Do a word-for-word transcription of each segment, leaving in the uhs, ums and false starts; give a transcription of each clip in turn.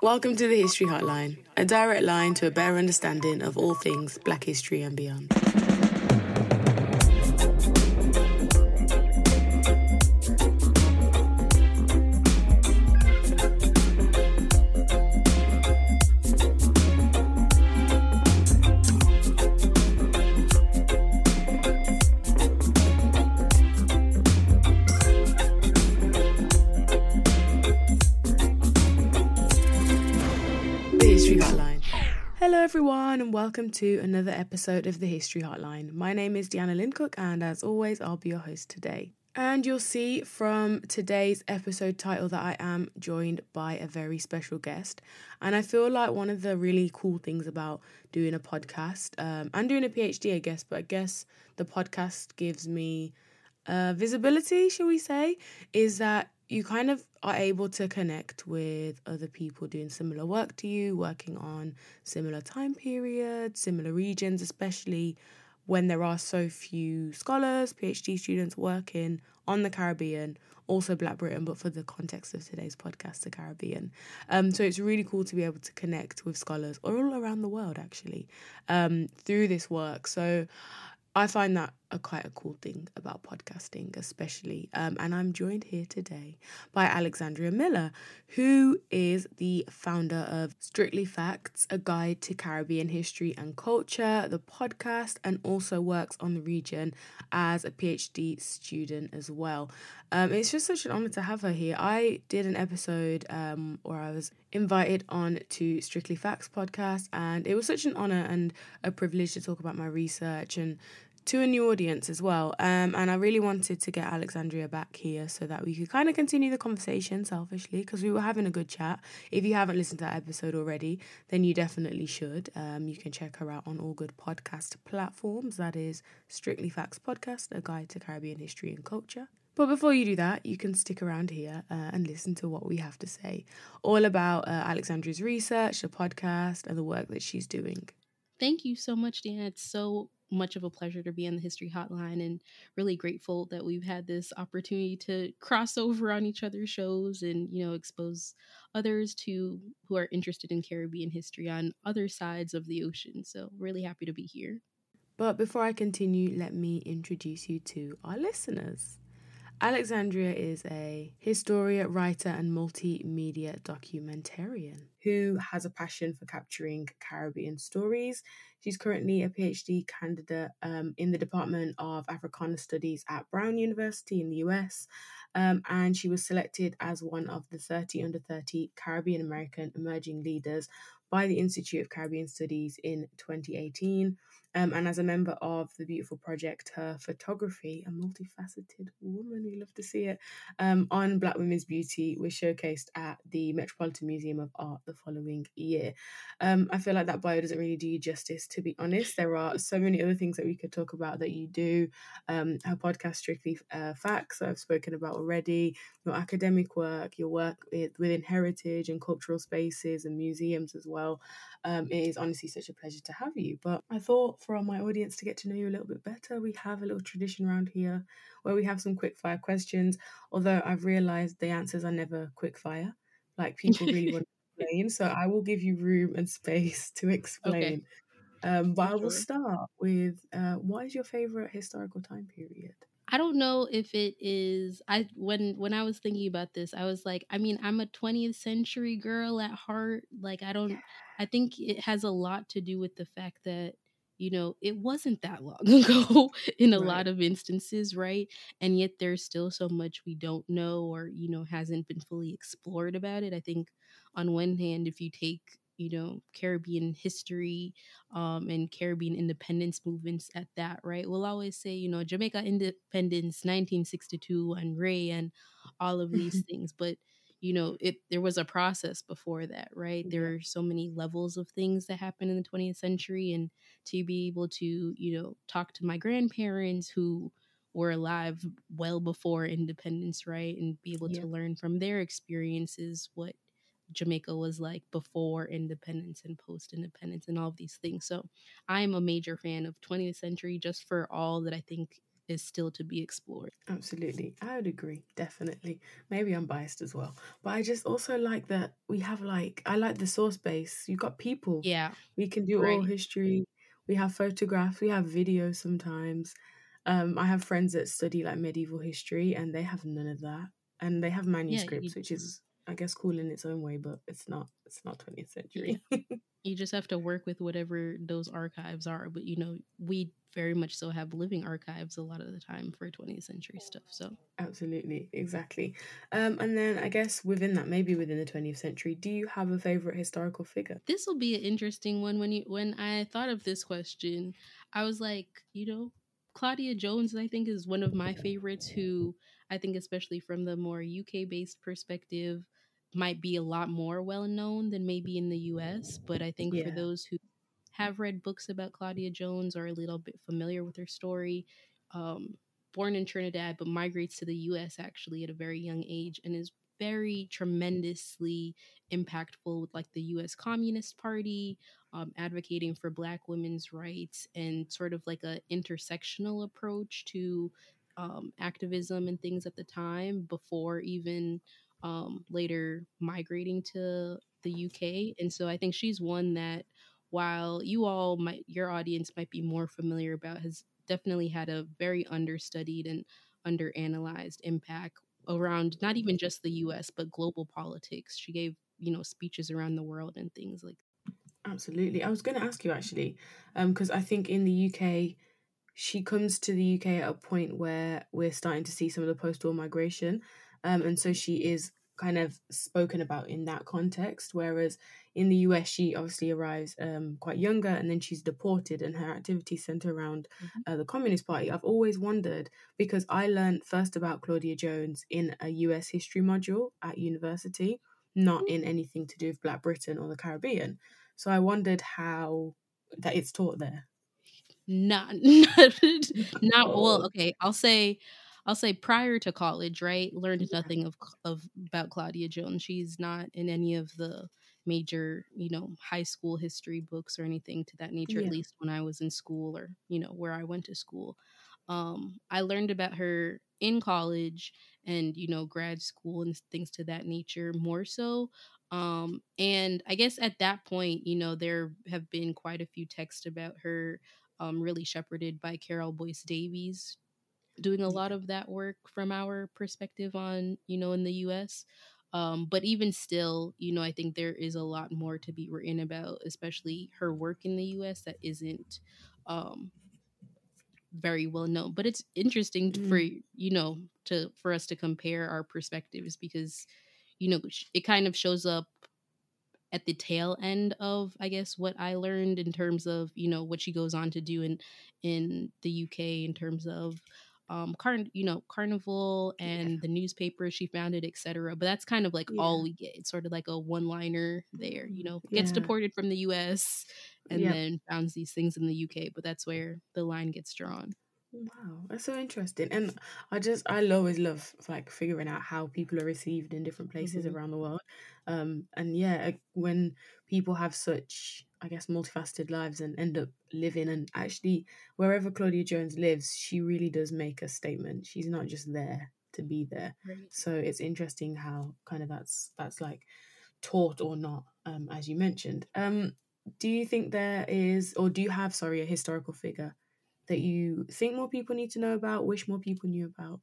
Welcome to the History Hotline, a direct line to a better understanding of all things Black history and beyond. Hello everyone and welcome to another episode of the History Hotline. My name is Deanna Lincook and as always I'll be your host today. And you'll see from today's episode title that I am joined by a very special guest. And I feel like one of the really cool things about doing a podcast um, and doing a PhD I guess, but I guess the podcast gives me uh, visibility, shall we say, is that you kind of are able to connect with other people doing similar work to you, working on similar time periods, similar regions, especially when there are so few scholars, PhD students working on the Caribbean, also Black Britain, but for the context of today's podcast, the Caribbean. Um, so it's really cool to be able to connect with scholars all around the world, actually, um, through this work. So I find that a quite a cool thing about podcasting, especially. Um, and I'm joined here today by Alexandria Miller, who is the founder of Strictly Facts, a guide to Caribbean history and culture, the podcast, and also works on the region as a PhD student as well. Um, it's just such an honor to have her here. I did an episode um, where I was invited on to Strictly Facts podcast, and it was such an honor and a privilege to talk about my research and to a new audience as well. Um, and I really wanted to get Alexandria back here so that we could kind of continue the conversation selfishly because we were having a good chat. If you haven't listened to that episode already, then you definitely should. Um, you can check her out on all good podcast platforms. That is Strictly Facts Podcast, a guide to Caribbean history and culture. But before you do that, you can stick around here uh, and listen to what we have to say, all about uh, Alexandria's research, the podcast, and the work that she's doing. Thank you so much, Dan. It's so much of a pleasure to be on the History Hotline and really grateful that we've had this opportunity to cross over on each other's shows and, you know, expose others to who are interested in Caribbean history on other sides of the ocean. So really happy to be here. But before I continue, let me introduce you to our listeners. Alexandria is a historian, writer, and multimedia documentarian who has a passion for capturing Caribbean stories. She's currently a PhD candidate um, in the Department of Africana Studies at Brown University in the U S, um, and she was selected as one of the thirty under thirty Caribbean American emerging leaders by the Institute of Caribbean Studies in twenty eighteen. Um, and as a member of the beautiful project, Her Photography, a multifaceted woman, we love to see it, um, on Black women's beauty was showcased at the Metropolitan Museum of Art the following year. Um, I feel like that bio doesn't really do you justice, to be honest. There are so many other things that we could talk about that you do. Um, her podcast, Strictly uh, Facts, that I've spoken about already, your academic work, your work with, within heritage and cultural spaces and museums as well. Um, it is honestly such a pleasure to have you. But I thought for my audience to get to know you a little bit better, we have a little tradition around here where we have some quick fire questions, although I've realised the answers are never quick fire. Like people really want to explain. So I will give you room and space to explain. Okay. Um, but For I will sure. start with uh, what is your favourite historical time period? I don't know if it is I when when I was thinking about this, I was like, I mean, I'm a twentieth century girl at heart. Like I don't I think it has a lot to do with the fact that, you know, it wasn't that long ago in a right. lot of instances, right? And yet there's still so much we don't know or, you know, hasn't been fully explored about it. I think on one hand, if you take you know, Caribbean history um, and Caribbean independence movements at that, right? We'll always say, you know, Jamaica independence, nineteen sixty-two, and Ray and all of these things. But, you know, it there was a process before that, right? There yeah. are so many levels of things that happened in the twentieth century. And to be able to, you know, talk to my grandparents who were alive well before independence, right? And be able yeah. to learn from their experiences what Jamaica was like before independence and post-independence and all of these things. So I'm a major fan of twentieth century just for all that I think is still to be explored. Absolutely. I would agree, definitely. Maybe I'm biased as well. But I just also like that we have like I like the source base. You've got people. Yeah, We can do oral right. history. We have photographs, we have videos sometimes. Um, I have friends that study like medieval history and they have none of that. And they have Yeah, you, manuscripts, which is I guess cool in its own way, but it's not it's not twentieth yeah. century. You just have to work with whatever those archives are. But you know, we very much so have living archives a lot of the time for twentieth century stuff. So Absolutely, exactly. Um, and then I guess within that, maybe within the twentieth century, do you have a favorite historical figure? this will be an interesting one. When you when I thought of this question, I was like, you know, Claudia Jones, I think, is one of my favorites. Who I think, especially from the more U K based perspective, might be a lot more well known than maybe in the U S. But I think for Yeah. those who have read books about Claudia Jones or a little bit familiar with her story, um, born in Trinidad but migrates to the U S actually at a very young age and is very tremendously impactful with like the U S Communist Party, um, advocating for Black women's rights and sort of like a intersectional approach to um, activism and things at the time before even um, later migrating to the U K. And so I think she's one that while you all might your audience might be more familiar about has definitely had a very understudied and underanalyzed impact around not even just the U S but global politics. She gave, you know, speeches around the world and things like. Absolutely. I was going to ask you actually, um, because I think in the U K, she comes to the U K at a point where we're starting to see some of the post-war migration, um, and so she is kind of spoken about in that context. Whereas in the U S, she obviously arrives um, quite younger, and then she's deported, and her activities center around Mhm. uh, the Communist Party. I've always wondered because I learned first about Claudia Jones in a U S history module at university, not in anything to do with Black Britain or the Caribbean. So I wondered how that it's taught there. Not, not, not well. Oh, Okay, I'll say, I'll say prior to college, right? Learned yeah, nothing of of about Claudia Jones. She's not in any of the major, you know, high school history books or anything to that nature. At yeah, least when I was in school or you know where I went to school. Um, I learned about her in college and you know grad school and things to that nature more so. Um, and I guess at that point, you know, there have been quite a few texts about her, um, really shepherded by Carol Boyce Davies, doing a lot yeah. of that work from our perspective on, you know, in the U S. Um, but even still, you know, I think there is a lot more to be written about, especially her work in the U S that isn't um, very well known. But it's interesting for, Mm, you know, to for us to compare our perspectives because, you know, sh- it kind of shows up at the tail end of I guess what I learned in terms of you know what she goes on to do in in the U K in terms of um car- you know carnival yeah, and the newspaper she founded etc but that's kind of like all yeah, we get. It's sort of like a one liner there, you mm, know, gets yeah, deported from the U S and yeah. then founds these things in the U K, but that's where the line gets drawn. Wow, that's so interesting. And I just, I always love like figuring out how people are received in different places Hmm. around the world. Um, and yeah, uh, when people have such, I guess, multifaceted lives and end up living and actually wherever Claudia Jones lives, she really does make a statement. She's not just there to be there. Right. So it's interesting how kind of that's that's like taught or not, um, as you mentioned. Um, do you think there is, or do you have, sorry, a historical figure that you think more people need to know about, wish more people knew about?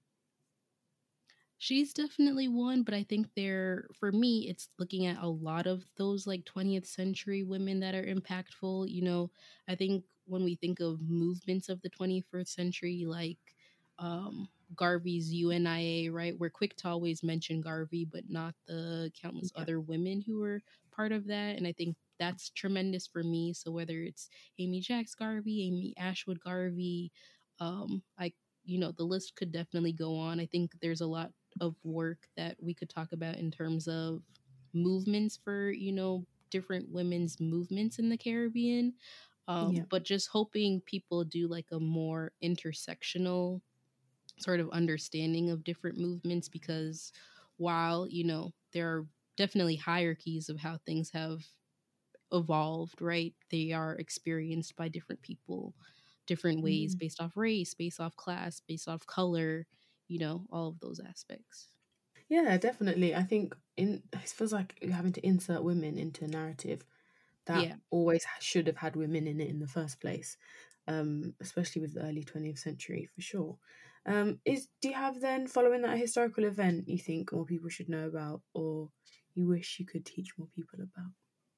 She's definitely one, but I think there, for me, it's looking at a lot of those like twentieth century women that are impactful. You know, I think when we think of movements of the twenty-first century, like um, Garvey's U N I A, right? We're quick to always mention Garvey, but not the countless Yeah, other women who were part of that. And I think that's tremendous for me. So whether it's Amy Jacks Garvey, Amy Ashwood Garvey, um, I you know the list could definitely go on. I think there's a lot of work that we could talk about in terms of movements for you know different women's movements in the Caribbean, yeah, um, but just hoping people do like a more intersectional sort of understanding of different movements because while you know there are definitely hierarchies of how things have evolved, right, they are experienced by different people different ways Mm. based off race, based off class, based off color, you know, all of those aspects. Yeah, definitely. I think in it feels like you're having to insert women into a narrative that Yeah. always ha- should have had women in it in the first place, um, especially with the early twentieth century for sure. Um, is do you have then following that a historical event you think more people should know about, or you wish you could teach more people about?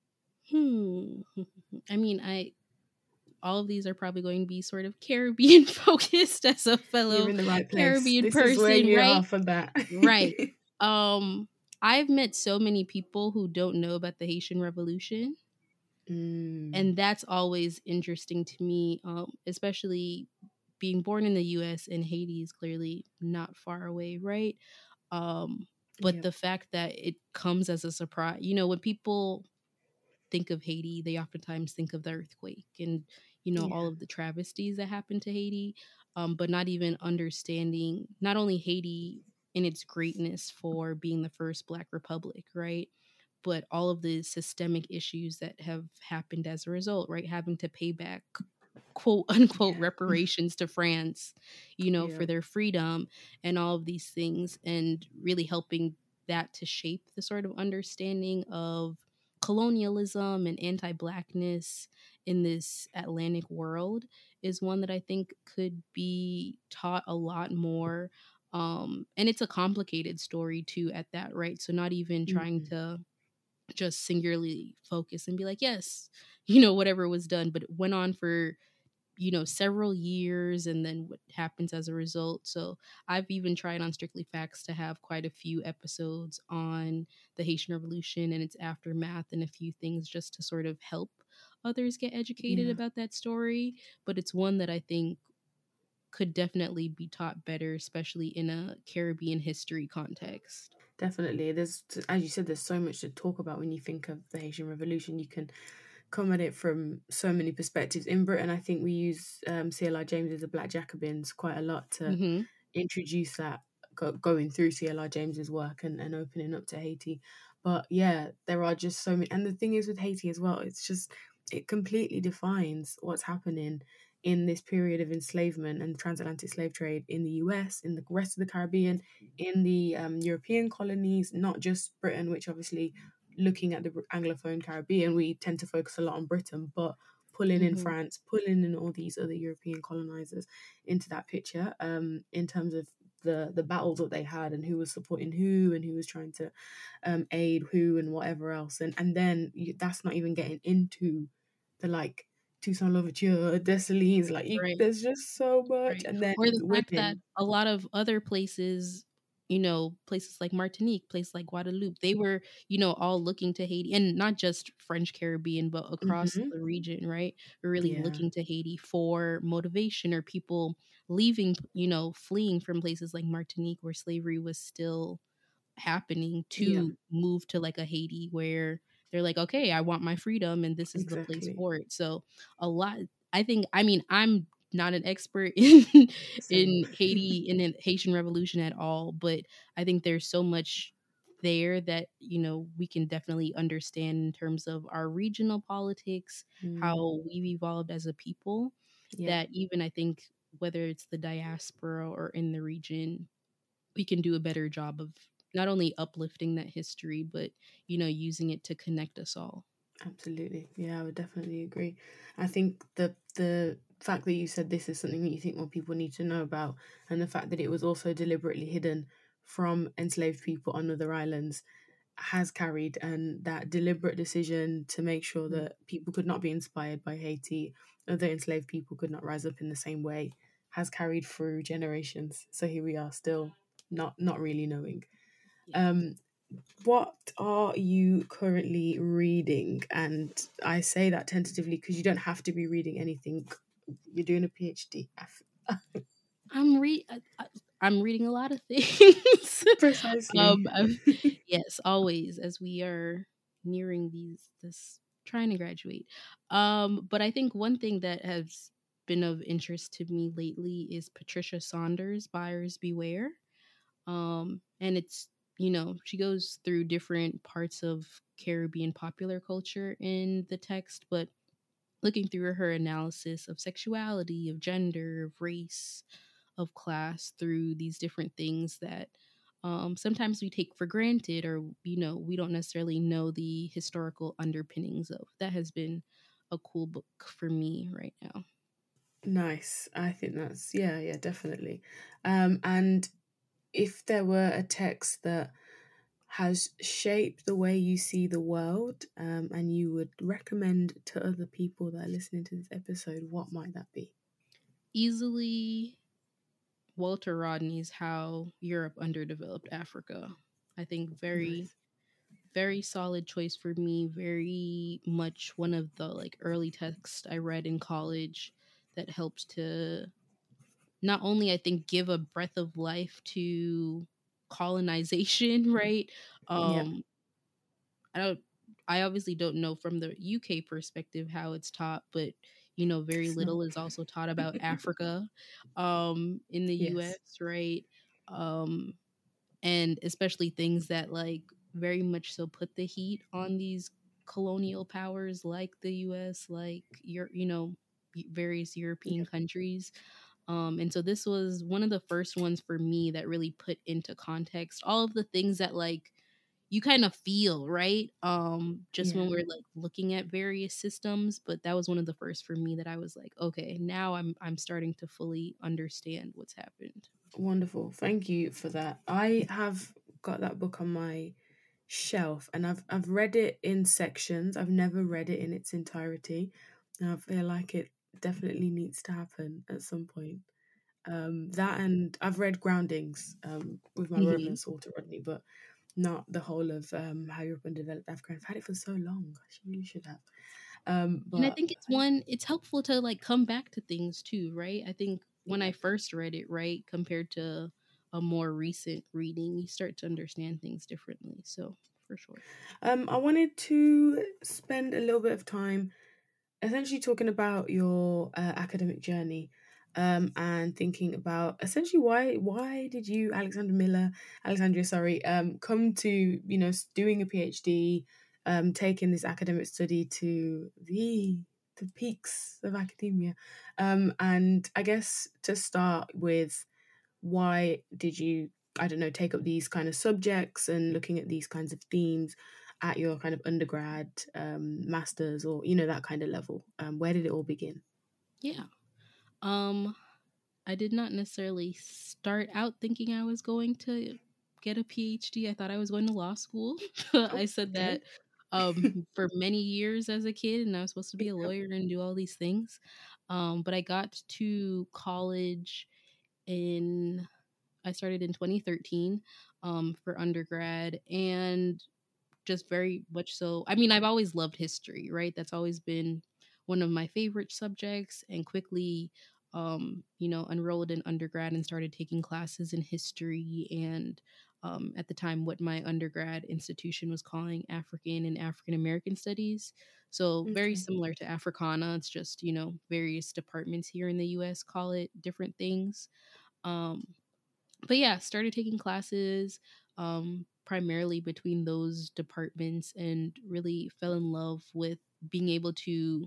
Hmm. I mean, I all of these are probably going to be sort of Caribbean focused as a You're fellow in the right place. Caribbean This is where person, you right? are for that. Right. Um, I've met so many people who don't know about the Haitian Revolution, Mm, and that's always interesting to me, um, especially being born in the U S and Haiti is clearly not far away, right? Um, but yep. the fact that it comes as a surprise, you know, when people think of Haiti, they oftentimes think of the earthquake and, you know, all Yeah. of the travesties that happened to Haiti, um, but not even understanding not only Haiti in its greatness for being the first Black republic, right? But all of the systemic issues that have happened as a result, right? Having to pay back quote unquote Yeah. reparations to France, you know, for Yeah. their freedom and all of these things, and really helping that to shape the sort of understanding of colonialism and anti blackness in this Atlantic world is one that I think could be taught a lot more. Um, and it's a complicated story too, at that, right? So, not even trying Mm, to just singularly focus and be like, yes, you know, whatever was done, but it went on for you know several years and then what happens as a result. So I've even tried on Strictly Facts to have quite a few episodes on the Haitian Revolution and its aftermath and a few things just to sort of help others get educated yeah. about that story. But it's one that I think could definitely be taught better, especially in a Caribbean history context. Definitely. There's, as you said, there's so much to talk about when you think of the Haitian Revolution. You can come at it from so many perspectives. In Britain, I think we use um, C L R James's The Black Jacobins quite a lot to Hmm. introduce that, go, going through C L R James's work and, and opening up to Haiti. But yeah, there are just so many. And the thing is with Haiti as well, it's just, it completely defines what's happening in this period of enslavement and transatlantic slave trade in the U S, in the rest of the Caribbean, in the um, European colonies, not just Britain, which obviously, looking at the Anglophone Caribbean, we tend to focus a lot on Britain, but pulling in Hmm. France, pulling in all these other European colonizers into that picture, um, in terms of the the battles that they had and who was supporting who and who was trying to um, aid who and whatever else, and and then you, that's not even getting into the like Toussaint Louverture, Dessalines, like you, Right. there's just so much, Right. and then Or the fact that women, a lot of other places, you know, places like Martinique, places like Guadeloupe, they were, you know, all looking to Haiti, and not just French Caribbean, but across hmm the region, right? We're really yeah, looking to Haiti for motivation, or people leaving, you know, fleeing from places like Martinique where slavery was still happening yeah, to move to like a Haiti where they're like, okay, I want my freedom and this is the place exactly, for it. So a lot, I think, I mean, I'm not an expert in same, in Haiti in the Haitian Revolution at all, but I think there's so much there that you know we can definitely understand in terms of our regional politics, mm, how we've evolved as a people. yeah. That even I think whether it's the diaspora or in the region, we can do a better job of not only uplifting that history, but you know, using it to connect us all. Absolutely. Yeah, I would definitely agree. I think the the fact that you said this is something that you think more people need to know about, and the fact that it was also deliberately hidden from enslaved people on other islands, has carried, and that deliberate decision to make sure Mm. that people could not be inspired by Haiti, other enslaved people could not rise up in the same way, has carried through generations. So here we are still not not really knowing. Yeah. Um what are you currently reading? And I say that tentatively because you don't have to be reading anything. You're doing a PhD. I'm re I, I- I'm reading a lot of things. Precisely. um, I've, yes, always as we are nearing these this trying to graduate. Um, but I think one thing that has been of interest to me lately is Patricia Saunders' Buyers Beware. Um, and it's you know she goes through different parts of Caribbean popular culture in the text, but looking through her analysis of sexuality, of gender, of race, of class, through these different things that um, sometimes we take for granted, or you know we don't necessarily know the historical underpinnings of. That has been a cool book for me right now. Nice. I think that's, yeah, yeah, definitely. Um, and if there were a text that has shaped the way you see the world, um, and you would recommend to other people that are listening to this episode, what might that be? Easily Walter Rodney's How Europe Underdeveloped Africa. I think very Nice. very solid choice for me. Very much one of the like early texts I read in college that helped to not only I think give a breath of life to colonization, right? Yeah. Um I don't I obviously don't know from the U K perspective how it's taught, but you know, very It's not. little is also taught about Africa um in the Yes. U S, right? Um and especially things that like very much so put the heat on these colonial powers like the U S, like your you know various European Yeah. countries. Um, and so this was one of the first ones for me that really put into context all of the things that like you kind of feel, right? Um, just Yeah. when we're like looking at various systems, but that was one of the first for me that I was like, okay, now I'm I'm starting to fully understand what's happened. Wonderful. Thank you for that. I have got that book on my shelf and I've I've read it in sections. I've never read it in its entirety. And I feel like it definitely needs to happen at some point. Um, that and I've read Groundings um, with my Hmm. romance Walter Rodney, but not the whole of um, How Europe Undeveloped Africa. I've had it for so long. I should- really should have. Um, And I but think it's one, it's helpful to like come back to things too, right? I think when I yeah. first read it, right, compared to a more recent reading, you start to understand things differently. So for sure. Um, I wanted to spend a little bit of time essentially talking about your uh, academic journey, um, and thinking about essentially why why did you, Alexander Miller, Alexandria, sorry, um, come to, you know, s- doing a PhD, um, taking this academic study to the the peaks of academia, um, and I guess to start with, why did you, I don't know, take up these kind of subjects and looking at these kinds of themes at your kind of undergrad, um, masters, or you know, that kind of level? Um, where did it all begin? Yeah. Um, I did not necessarily start out thinking I was going to get a PhD. I thought I was going to law school. Oh, I said okay. that um, for many years as a kid, and I was supposed to be a Yeah. lawyer and do all these things. Um, but I got to college in, I started in twenty thirteen um, for undergrad, and just very much so. I mean, I've always loved history, right? That's always been one of my favorite subjects, and quickly, um, you know, enrolled in undergrad and started taking classes in history and um, at the time, what my undergrad institution was calling African and African American studies. So, very Okay. similar to Africana. It's just, you know, various departments here in the U S call it different things. Um, but yeah, started taking classes um, primarily between those departments and really fell in love with being able to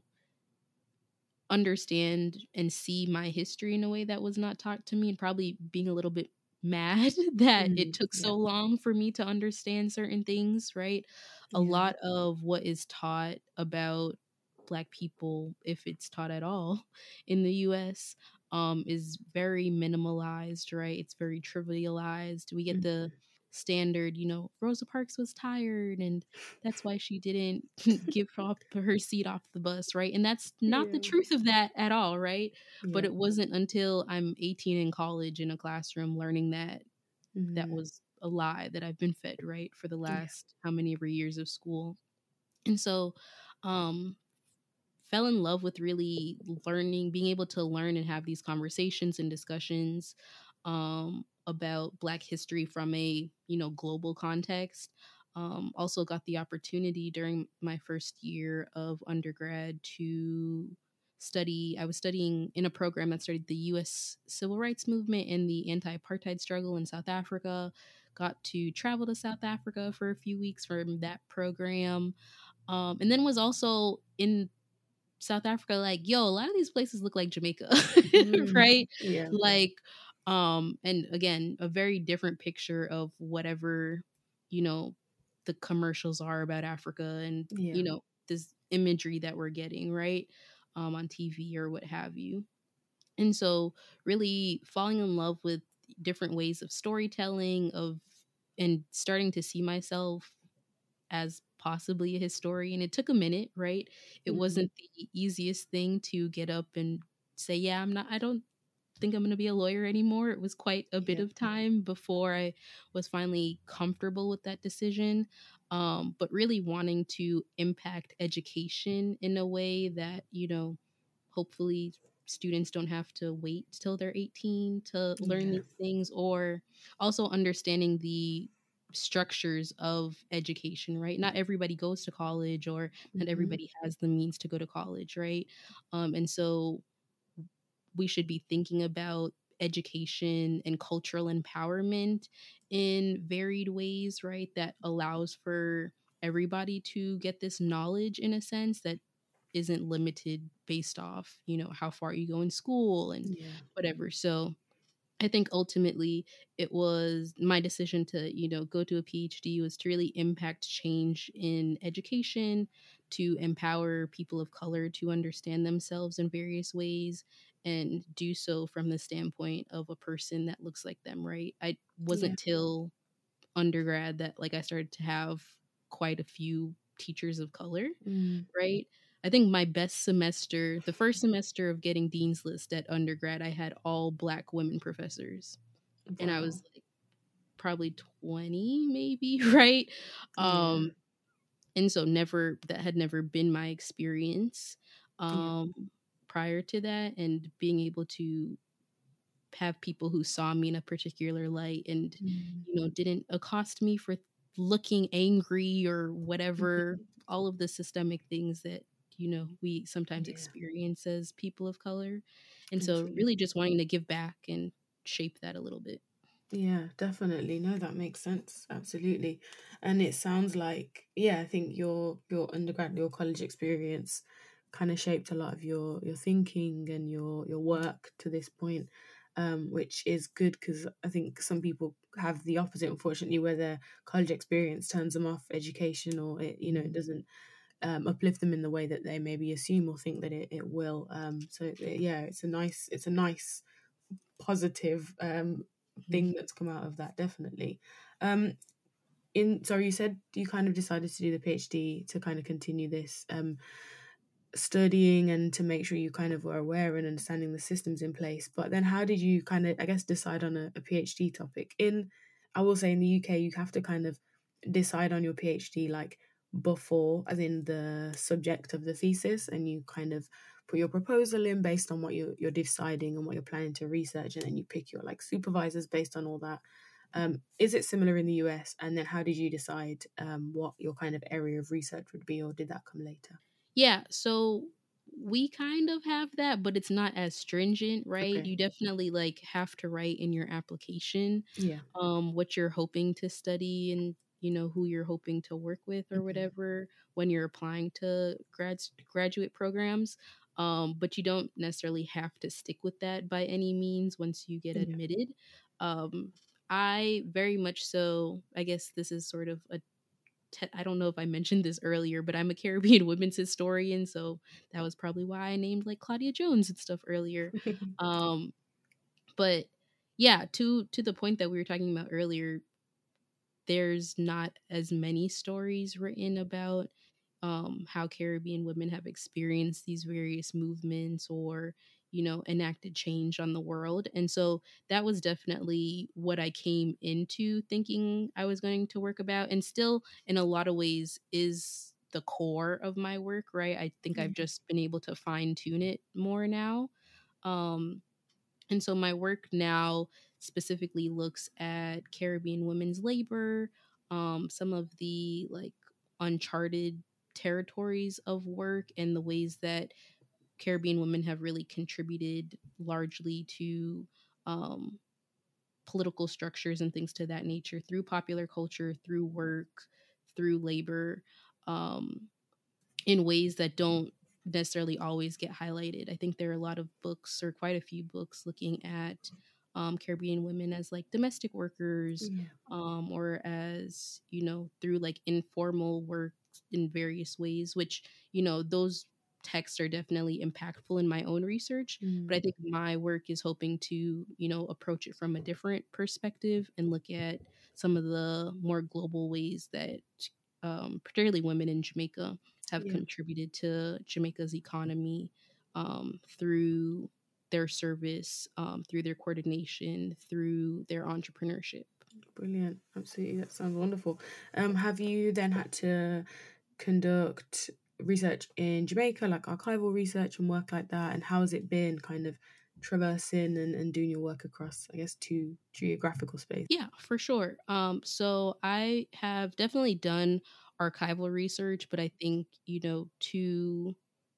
understand and see my history in a way that was not taught to me, and probably being a little bit mad that it Mm, took yeah. so long for me to understand certain things, right? A Yeah. lot of what is taught about black people, if it's taught at all in the U S, um, is very minimalized, right? It's very trivialized. We get the Mhm. standard, you know, Rosa Parks was tired and that's why she didn't give off her seat off the bus, right? And that's not the Yeah. truth of that at all, right? But Yeah. it wasn't until I'm eighteen in college in a classroom learning that that Mm, was a lie that I've been fed, right, for the yeah. last how many ever years of school. And so, um, fell in love with really learning, being able to learn and have these conversations and discussions um, about Black history from a you know global context. Um, also got the opportunity during my first year of undergrad to study. I was studying in a program that studied the U S civil rights movement and the anti-apartheid struggle in South Africa. Got to travel to South Africa for a few weeks from that program, um, and then was also in South Africa, like, yo, a lot of these places look like Jamaica, Mm, right? yeah. Like, um, and again, a very different picture of whatever, you know, the commercials are about Africa and, Yeah. you know, this imagery that we're getting, right? Um, on T V or what have you. And so really falling in love with different ways of storytelling, of and starting to see myself as possibly a historian. It took a minute, right? It Mm, wasn't the easiest thing to get up and say, yeah, I'm not, I don't think I'm going to be a lawyer anymore. It was quite a bit yeah. of time before I was finally comfortable with that decision. Um, but really wanting to impact education in a way that, you know, hopefully students don't have to wait till they're eighteen to learn Yeah. these things, or also understanding the structures of education, right? Not everybody goes to college, or not Hmm. everybody has the means to go to college, right? Um, and so we should be thinking about education and cultural empowerment in varied ways, right? That allows for everybody to get this knowledge in a sense that isn't limited based off, you know, how far you go in school and Yeah. whatever. So I think ultimately it was my decision to, you know, go to a PhD was to really impact change in education, to empower people of color to understand themselves in various ways and do so from the standpoint of a person that looks like them, right? I Yeah. wasn't till undergrad that like I started to have quite a few teachers of color, Mm. right? I think my best semester, the first semester of getting Dean's List at undergrad, I had all black women professors. And I Wow. was like probably twenty, maybe, right? Yeah. Um, and so never, that had never been my experience Yeah. um, prior to that. And being able to have people who saw me in a particular light and, Mm. you know, didn't accost me for looking angry or whatever, all of the systemic things that, you know, we sometimes Yeah. experience as people of color. And so Absolutely. really just wanting to give back and shape that a little bit. Yeah, definitely. No, that makes sense. Absolutely. And it sounds like, yeah, I think your your undergrad, your college experience kind of shaped a lot of your your thinking and your your work to this point. Um, which is good because I think some people have the opposite, unfortunately, where their college experience turns them off education, or it, you know, it doesn't um, uplift them in the way that they maybe assume or think that it, it will. Um, so uh, yeah, it's a nice it's a nice positive um thing that's come out of that, definitely. Um in sorry, you said you kind of decided to do the PhD to kind of continue this um studying and to make sure you kind of were aware and understanding the systems in place. But then how did you kind of, I guess, decide on a, a PhD topic? In, I will say in the U K, you have to kind of decide on your PhD like before, as in the subject of the thesis, and you kind of put your proposal in based on what you're, you're deciding and what you're planning to research, and then you pick your like supervisors based on all that. Um, is it similar in the U S? And then how did you decide um, what your kind of area of research would be, or did that come later? Yeah, so we kind of have that, but it's not as stringent, right? Okay. You definitely like have to write in your application Yeah. um what you're hoping to study and you know who you're hoping to work with or Mhm. whatever when you're applying to grad graduate programs. Um, but you don't necessarily have to stick with that by any means once you get Yeah. admitted. Um, I very much so, I guess this is sort of a te- I don't know if I mentioned this earlier, but I'm a Caribbean women's historian, so that was probably why I named like Claudia Jones and stuff earlier. Um, but yeah, to to the point that we were talking about earlier, there's not as many stories written about um, how Caribbean women have experienced these various movements or, you know, enacted change on the world. And so that was definitely what I came into thinking I was going to work about, and still, in a lot of ways, is the core of my work, right? I think I've Yeah. just been able to fine tune it more now. Um, and so my work now specifically looks at Caribbean women's labor, um, some of the like uncharted territories of work, and the ways that Caribbean women have really contributed largely to um, political structures and things to that nature through popular culture, through work, through labor, um, in ways that don't necessarily always get highlighted. I think there are a lot of books, or quite a few books, looking at um, Caribbean women as like domestic workers, Yeah. um, or as, you know, through like informal work in various ways, which, you know, those texts are definitely impactful in my own research. But Mm. I think my work is hoping to, you know, approach it from a different perspective and look at some of the more global ways that um, particularly women in Jamaica have Yeah. contributed to Jamaica's economy um, through their service, um, through their coordination, through their entrepreneurship. Brilliant. Absolutely. That sounds wonderful. Um, have you then had to conduct research in Jamaica, like archival research and work like that? And how has it been kind of traversing and, and doing your work across, I guess, two geographical space? Yeah, for sure. Um, so I have definitely done archival research, but I think, you know, to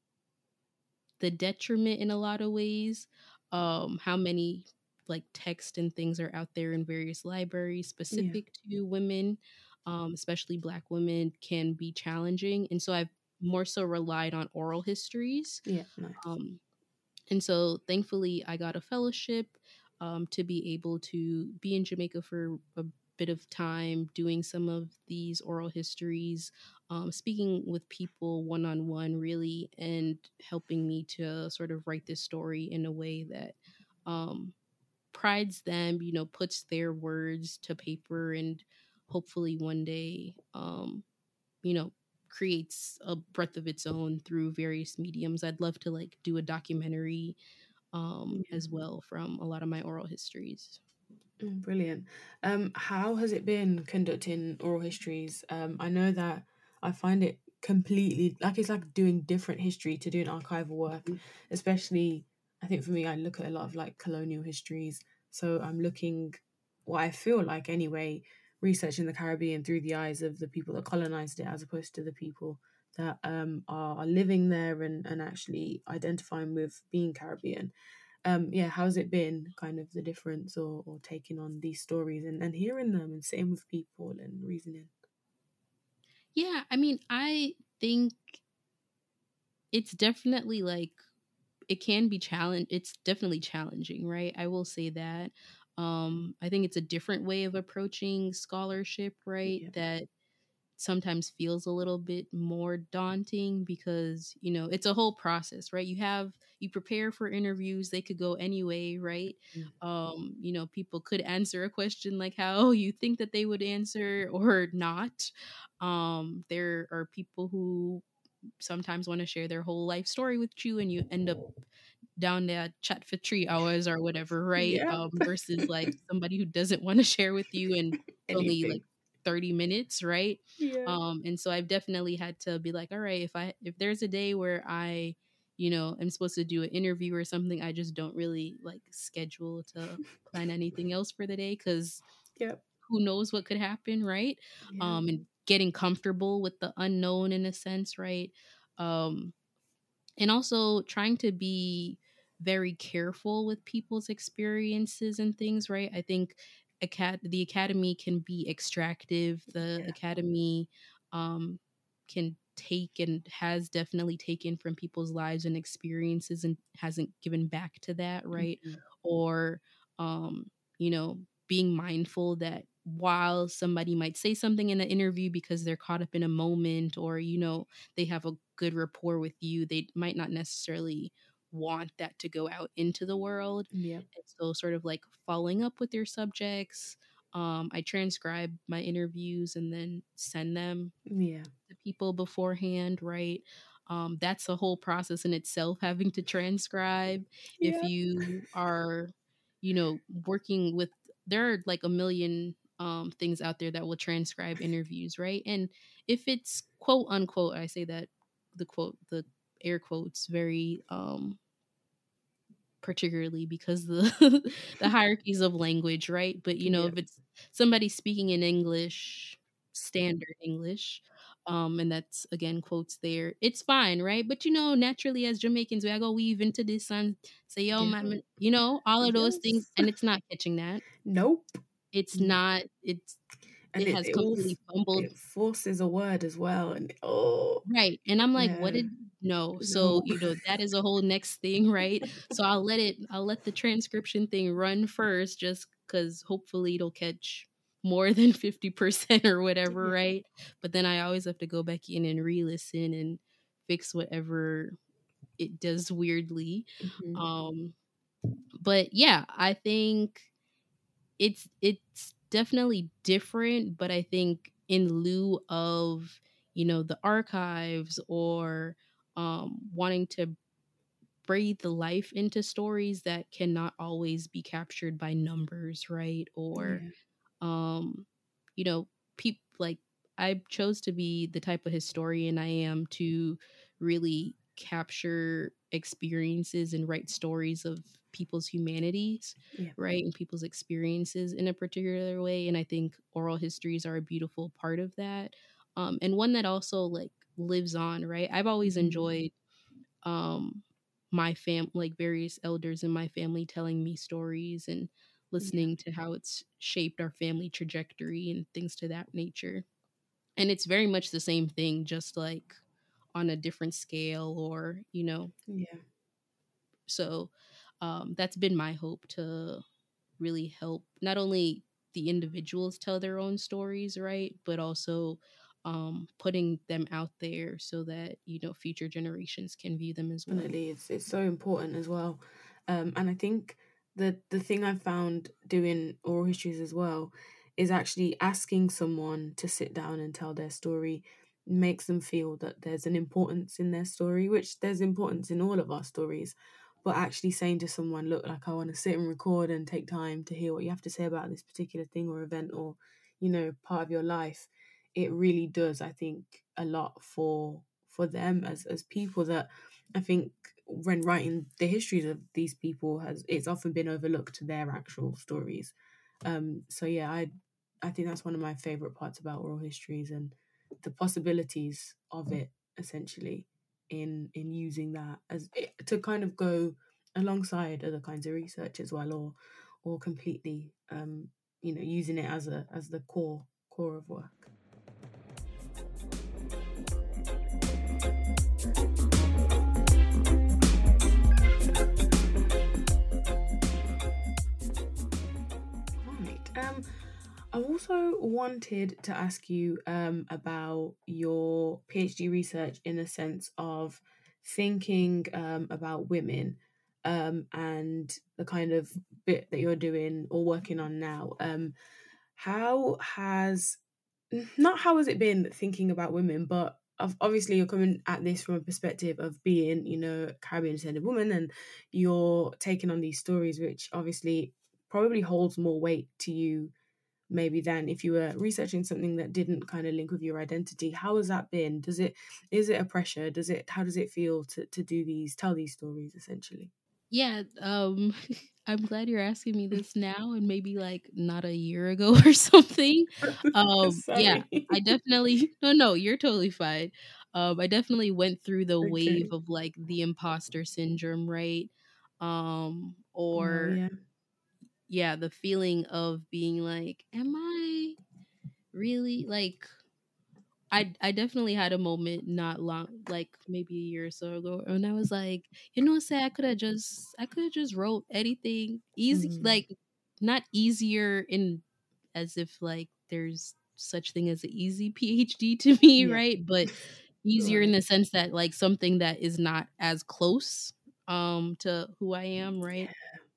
the detriment in a lot of ways, um, how many like text and things are out there in various libraries Yeah. specific to women, um, especially Black women, can be challenging. And so I've more so relied on oral histories. Yeah. Nice. Um, and so thankfully, I got a fellowship um, to be able to be in Jamaica for a bit of time, doing some of these oral histories, um, speaking with people one on one, really, and helping me to sort of write this story in a way that um, prides them, you know, puts their words to paper, and hopefully one day, um, you know, creates a breath of its own through various mediums. I'd love to like do a documentary um, Yeah. as well from a lot of my oral histories. Mm, brilliant. Um, how has it been conducting oral histories? Um, I know that I find it completely like it's like doing different history to doing archival work, especially I think for me, I look at a lot of like colonial histories. So I'm looking what I feel like anyway, researching the Caribbean through the eyes of the people that colonized it as opposed to the people that um are, are living there and, and actually identifying with being Caribbean. Um yeah, how's it been kind of the difference or, or taking on these stories and, and hearing them and sitting with people and reasoning? Yeah, I mean, I think it's definitely like it can be challenge it's definitely challenging, right? I will say that. Um I think it's a different way of approaching scholarship, right? Yeah. That sometimes feels a little bit more daunting because, you know, it's a whole process, right? You have you prepare for interviews, they could go anyway, right? Mm. Um you know, people could answer a question like how you think that they would answer or not. Um there are people who sometimes want to share their whole life story with you, and you end up down there chat for three hours or whatever, right? Yeah. Um, versus like somebody who doesn't want to share with you and it's only like Anything. thirty minutes, right? Yeah. Um, and so I've definitely had to be like, all right, if I if there's a day where I, you know, am supposed to do an interview or something, I just don't really like schedule to plan anything else for the day because Yep. who knows what could happen, right? Yeah. Um, and getting comfortable with the unknown in a sense, right? Um, and also trying to be very careful with people's experiences and things, right? I think acad- the academy can be extractive. The Yeah. academy um, can take and has definitely taken from people's lives and experiences and hasn't given back to that, right? Mhm. Or um, you know, being mindful that while somebody might say something in an interview because they're caught up in a moment, or you know, they have a good rapport with you, they might not necessarily want that to go out into the world. Yep. And so, sort of like following up with your subjects. Um, I transcribe my interviews and then send them Yeah. to people beforehand, right? Um, that's a whole process in itself, having to transcribe. If Yeah. you are, you know, working with, there are like a million um, things out there that will transcribe interviews, right? And if it's quote unquote, I say that the quote, the air quotes, very um, particularly because the the hierarchies of language, right? But you know, Yeah. if it's somebody speaking in English, standard English, um, and that's again quotes there, it's fine, right? But you know, naturally as Jamaicans, we are go weave into this and say, yo, Yeah. man, you know, all of those things, Yes. and it's not catching that. Nope. It's Mm. not. It's And it it, has it all completely f- fumbled. it forces a word as well. And oh Right. And I'm like, what yeah. did No. So, No. you know, that is a whole next thing, right? So I'll let it I'll let the transcription thing run first just cuz hopefully it'll catch more than fifty percent or whatever, Yeah. right? But then I always have to go back in and re-listen and fix whatever it does weirdly. Mhm. Um but yeah, I think it's it's definitely different, but I think in lieu of, you know, the archives or um wanting to breathe the life into stories that cannot always be captured by numbers, right? Or Yeah. um you know, peop like I chose to be the type of historian I am to really capture experiences and write stories of people's humanities, Yeah. right, and people's experiences in a particular way, and I think oral histories are a beautiful part of that, um and one that also like lives on, right? I've always Mhm. enjoyed um my fam like various elders in my family telling me stories and Yeah. listening to how it's shaped our family trajectory and things to that nature. And it's very much the same thing, just like on a different scale, or you know. Yeah. So um that's been my hope, to really help not only the individuals tell their own stories, right, but also um putting them out there so that, you know, future generations can view them as well. Definitely, it's it's so important as well. Um, and I think the the thing I found doing oral histories as well is actually asking someone to sit down and tell their story makes them feel that there's an importance in their story, which there's importance in all of our stories. But actually saying to someone, look, like I want to sit and record and take time to hear what you have to say about this particular thing or event or, you know, part of your life, it really does, I think, a lot for for them as as people that I think when writing the histories of these people has it's often been overlooked their actual stories. Um, so yeah, I I think that's one of my favorite parts about oral histories and the possibilities of it essentially in in using that as it, to kind of go alongside other kinds of research as well, or or completely um, you know using it as a as the core core of work. Right. Um, I also wanted to ask you um, about your PhD research in the sense of thinking um, about women um, and the kind of bit that you're doing or working on now. Um, how has not how has it been thinking about women, but of- obviously you're coming at this from a perspective of being, you know, Caribbean descended woman, and you're taking on these stories, which obviously probably holds more weight to you maybe than if you were researching something that didn't kind of link with your identity. How has that been? Does it is it a pressure? Does it how does it feel to to do these tell these stories essentially? Yeah, um, I'm glad you're asking me this now and maybe like not a year ago or something. Um, yeah, Sorry. I definitely no, no, you're totally fine. Um, I definitely went through the wave Okay. of like the imposter syndrome, right? Um, Wow, or yeah. yeah, the feeling of being like, am I really like I I definitely had a moment not long, like maybe a year or so ago, and I was like, you know, say I could have just I could have just wrote anything easy, Mm, like not easier in as if like there's such thing as an easy PhD to me, yeah. right? But easier in Right. the sense that like something that is not as close um to who I am, right?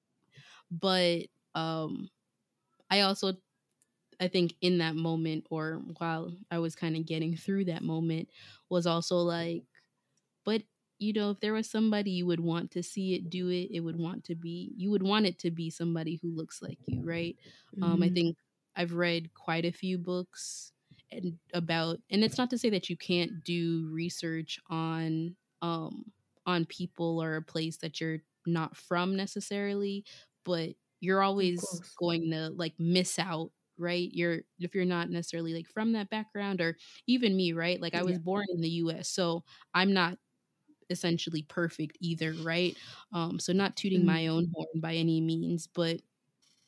But um I also I think in that moment, or while I was kind of getting through that moment, was also like, but you know, if there was somebody you would want to see it do it, it would want to be you would want it to be somebody who looks like you, right? Um, I Mm-hmm. think I've read quite a few books and about, and it's not to say that you can't do research on um on people or a place that you're not from necessarily, but you're Of always course. going to like miss out, right? You're if you're not necessarily like from that background, or even me, right? Like I Yeah. was born in the U S, so I'm not essentially perfect either, right? Um, so not tooting Mm, my own horn by any means, but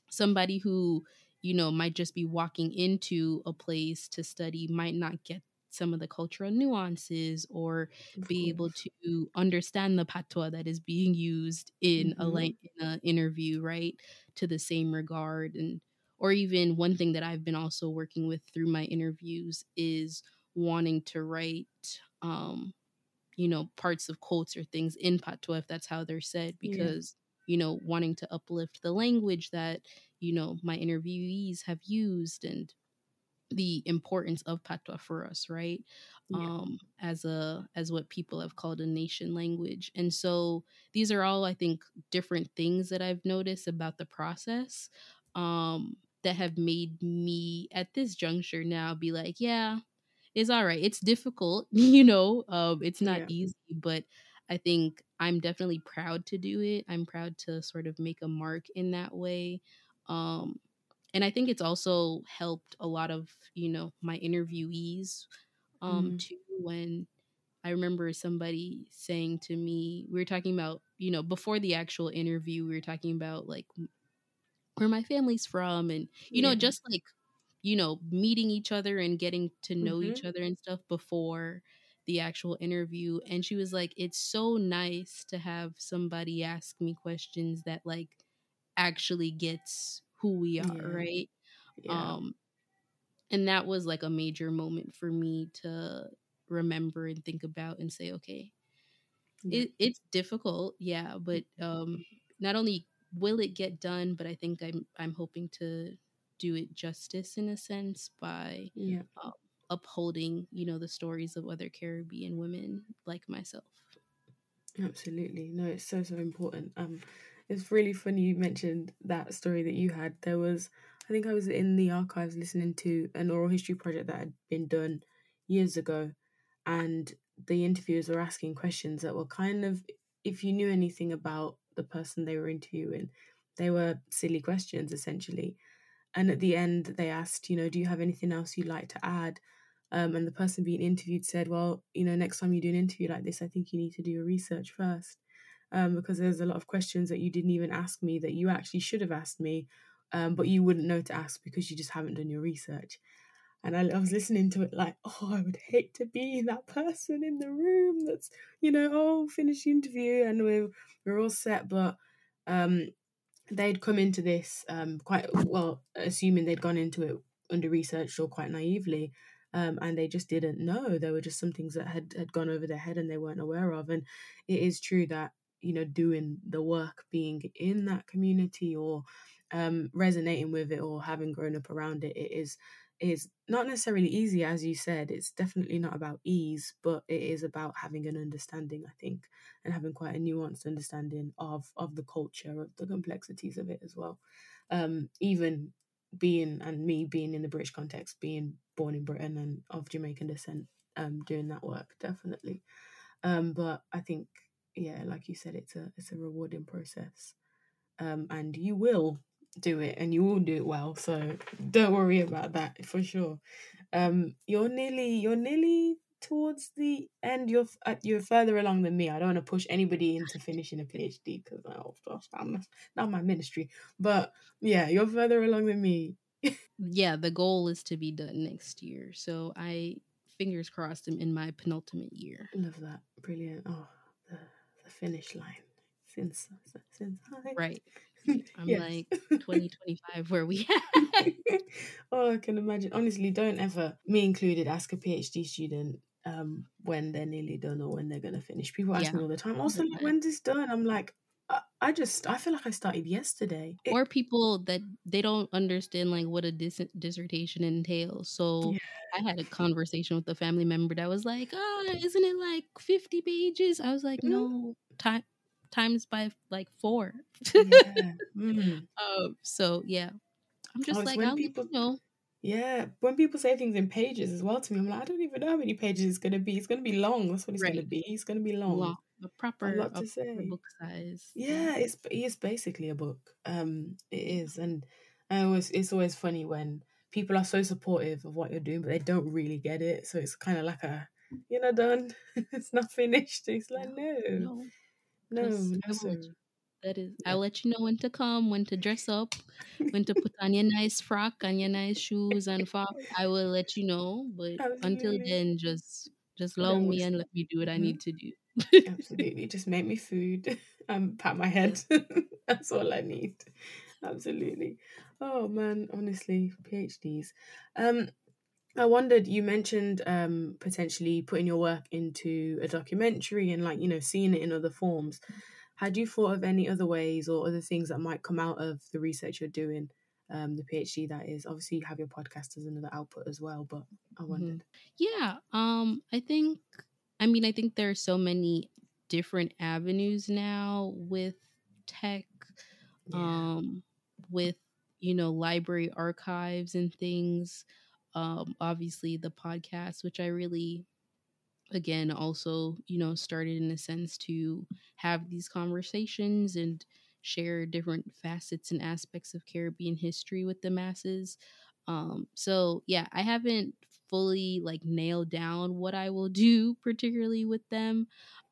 somebody who, you know, might just be walking into a place to study might not get some of the cultural nuances, or Of be able course. to understand the patois that is being used in a Mm-hmm. like in an interview, right? To the same regard. And or even one thing that I've been also working with through my interviews is wanting to write um you know, parts of quotes or things in patois if that's how they're said, Yeah. because, you know, wanting to uplift the language that, you know, my interviewees have used, and the importance of patois for us, right? Yeah. Um, as a as what people have called a nation language. And so these are all, I think, different things that I've noticed about the process, um, that have made me at this juncture now be like, yeah, it's all right. It's difficult, you know. Um, it's not Yeah. easy, but I think I'm definitely proud to do it. I'm proud to sort of make a mark in that way. Um, and I think it's also helped a lot of, you know, my interviewees, um Mm. too. When I remember somebody saying to me, we were talking about, you know, before the actual interview, we were talking about like where my family's from, and you know, Yeah. just like, you know, meeting each other and getting to know Mm-hmm. each other and stuff before the actual interview. And she was like, it's so nice to have somebody ask me questions that like actually gets who we are, Yeah. right? Yeah. um and that was like a major moment for me to remember and think about and say, okay, Yeah. it, it's difficult, yeah, but um not only will it get done, but I think i'm i'm hoping to do it justice in a sense by Yeah. um, upholding, you know, the stories of other Caribbean women like myself. Absolutely. No, it's so, so important. Um, it's really funny you mentioned that story that you had. There was, I think I was in the archives listening to an oral history project that had been done years ago, and the interviewers were asking questions that were kind of, if you knew anything about the person they were interviewing, they were silly questions essentially. And at the end, they asked, you know, do you have anything else you'd like to add? Um, and the person being interviewed said, well, you know, next time you do an interview like this, I think you need to do your research first. Um, because there's a lot of questions that you didn't even ask me that you actually should have asked me, um, but you wouldn't know to ask because you just haven't done your research. And I, I was listening to it like, oh, I would hate to be that person in the room that's, you know, oh, finish the interview and we're, we're all set. But um, they'd come into this um, quite well, assuming they'd gone into it under research or quite naively, um, and they just didn't know. There were just some things that had, had gone over their head and they weren't aware of. And it is true that, you know, doing the work, being in that community or um, resonating with it or having grown up around it, it is is not necessarily easy, as you said. It's definitely not about ease, but it is about having an understanding, I think, and having quite a nuanced understanding of of the culture, of the complexities of it as well. Um, even being and me being in the British context, being born in Britain and of Jamaican descent, um, doing that work definitely. Um, but I think, yeah, like you said, it's a it's a rewarding process, um, and you will do it and you will do it well. So don't worry about that for sure. Um, you're nearly you're nearly towards the end. You're f- uh, you're further along than me. I don't want to push anybody into finishing a PhD because oh, gosh, I'm not my ministry. But yeah, you're further along than me. Yeah, the goal is to be done next year, so I, fingers crossed, I'm in my penultimate year. Love that. Brilliant. Oh, the the finish line. Since since I Right. Yeah, I'm yes. like twenty twenty-five where we at. Oh, I can imagine. Honestly, don't ever, me included, ask a PhD student um when they're nearly done or when they're gonna finish. People ask Yeah, me all the time. all Also, the like, time. when's this done? I'm like, I, I just I feel like I started yesterday. It, Or people that they don't understand like what a dis- dissertation entails. So yeah. I had a conversation with a family member that was like, "Oh, isn't it like fifty pages?" I was like, Mm, "No, time times by like four." yeah. Mm. um, so yeah, I'm Oh, just it's like, when I'll let people you know. yeah, when people say things in pages as well to me, I'm like, I don't even know how many pages it's gonna be. It's gonna be long. That's what it's gonna Right, be. It's gonna be long. long, a A proper lot a to proper say. book size. Yeah, Yeah, it's it's basically a book. Um, it is, and I always it's always funny when people are so supportive of what you're doing, but they don't really get it. So it's kind of like a, you're not done. It's not finished. It's like yeah. no, No, no, because no, I will let sir. That is, Yeah. I'll let you know when to come, when to dress up, when to put on your nice frock and your nice shoes and fa- I will let you know. But until Absolutely. then, just just I allow don't me wish and that. let me do what I Hmm. need to do. Absolutely. Just make me food and pat my Yes. head. That's all I need. Absolutely. Oh man, honestly, PhDs. Um, I wondered, you mentioned um potentially putting your work into a documentary and like, you know, seeing it in other forms. Had you thought of any other ways or other things that might come out of the research you're doing? Um, the PhD that is. Obviously you have your podcast as another output as well, but I Mhm. wondered. Yeah. Um. I think. I mean, I think there are so many different avenues now with tech. Yeah. Um. With you know library archives and things. Um. Obviously, the podcast, which I really again also you know started in a sense to have these conversations and share different facets and aspects of Caribbean history with the masses. Um so yeah, I haven't fully like nailed down what I will do particularly with them,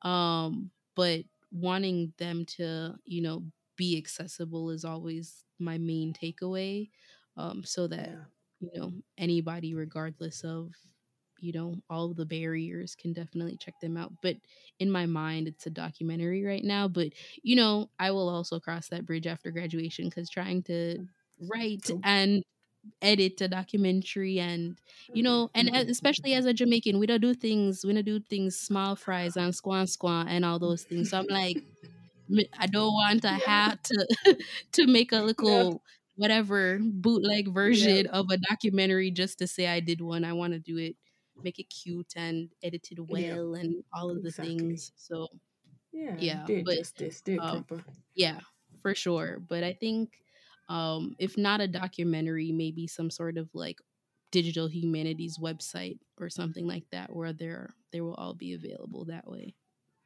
um but wanting them to you know be accessible is always my main takeaway, um so that Yeah. you know anybody regardless of you know all of the barriers can definitely check them out. But in my mind it's a documentary right now, but you know I will also cross that bridge after graduation, because trying to write So and edit a documentary and you know and a- especially as a Jamaican, we don't do things we don't do things small fries and squan squan and all those things, so I'm like, m- I don't want to yeah. have to to make a No. little whatever bootleg Yeah. version of a documentary just to say I did one. I want to do it, make it cute and edited Yeah. well and all of the Exactly. things. So Yeah. yeah, Do it but justice. Do it um proper. yeah, for sure. But I think um if not a documentary, maybe some sort of like digital humanities website or something like that where they're they will all be available that way.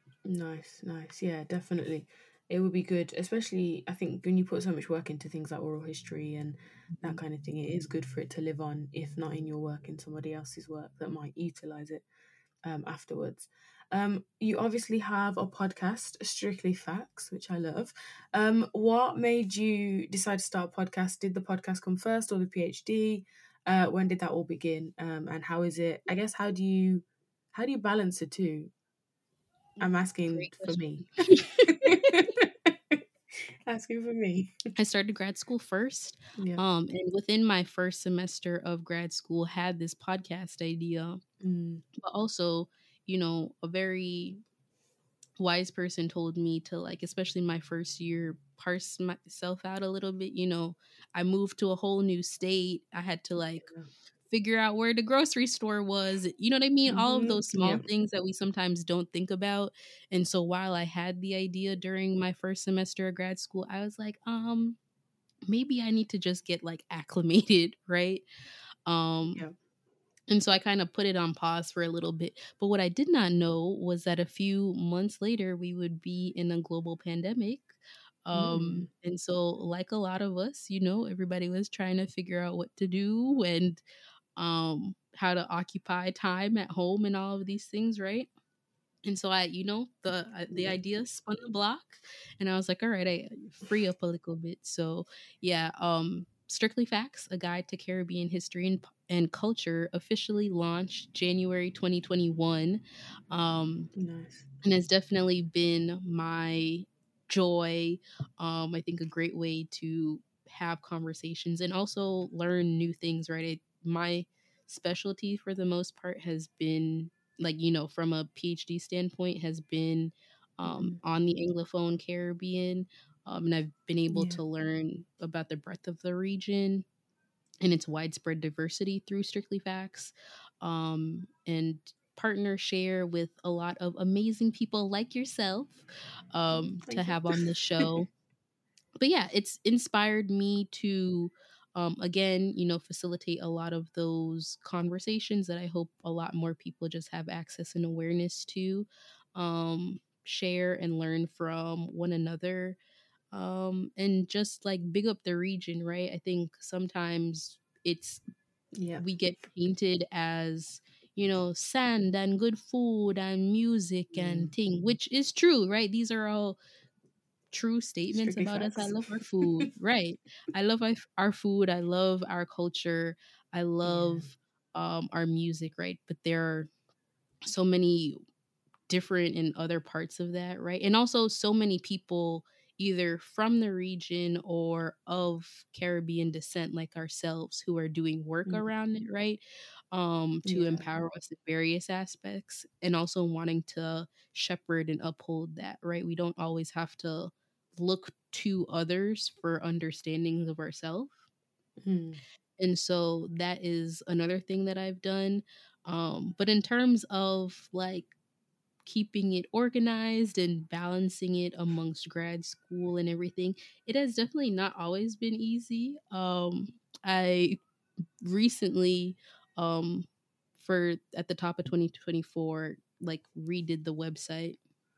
Nice, nice. Yeah, definitely. It would be good, especially I think when you put so much work into things like oral history and that Mhm. kind of thing, it is good for it to live on, if not in your work, in somebody else's work that might utilize it um, afterwards. Um, you obviously have a podcast, Strictly Facts, which I love. Um, what made you decide to start a podcast? Did the podcast come first or the PhD? Uh, when did that all begin? Um, and how is it? I guess how do you how do you balance the two? I'm asking Great for me. question. Asking for me. I started grad school first. Yeah. Um, and within my first semester of grad school, had this podcast idea, Mm, but also, you know, a very wise person told me to like, especially my first year, parse myself out a little bit. You know, I moved to a whole new state. I had to like yeah. figure out where the grocery store was. You know what I mean? All of Mm-hmm. those small Yeah. things that we sometimes don't think about. And so while I had the idea during my first semester of grad school, I was like, um, maybe I need to just get like acclimated, right? Um, Yeah. and so I kind of put it on pause for a little bit. But what I did not know was that a few months later, we would be in a global pandemic. Mm, Um, and so, like a lot of us, you know, everybody was trying to figure out what to do and um, how to occupy time at home and all of these things, right? And so I, you know, the uh, the yeah. idea spun the block, and I was like, all right, I free up a little bit. So yeah, um, Strictly Facts, a guide to Caribbean history and and culture, officially launched January twenty twenty-one, um, Nice. and has definitely been my joy. Um, I think a great way to have conversations and also learn new things. Right, it, my specialty for the most part has been like you know from a PhD standpoint has been um, Mm, on the Anglophone Caribbean, um, and I've been able yeah. to learn about the breadth of the region and its widespread diversity through Strictly Facts, um, and partner share with a lot of amazing people like yourself um, to Thank you. have on the show. But yeah, it's inspired me to, um, again, you know, facilitate a lot of those conversations that I hope a lot more people just have access and awareness to, um, share and learn from one another, um and just like big up the region, right? I think sometimes it's Yeah. we get painted as you know sand and good food and music Mm, and thing, which is true, right? These are all true statements Strictly about us. I facts. love our food. Right. I love our, our food. I love our culture. I Yeah. love um our music, right? But there are so many different in other parts of that, right? And also so many people either from the region or of Caribbean descent like ourselves who are doing work Mm. around it, right? Um to Yeah. empower us in various aspects and also wanting to shepherd and uphold that, right? We don't always have to look to others for understandings of ourselves. Mm. And so that is another thing that I've done. Um but in terms of like keeping it organized and balancing it amongst grad school and everything, it has definitely not always been easy. Um, I recently, um, for at the top of twenty twenty-four, like redid the website,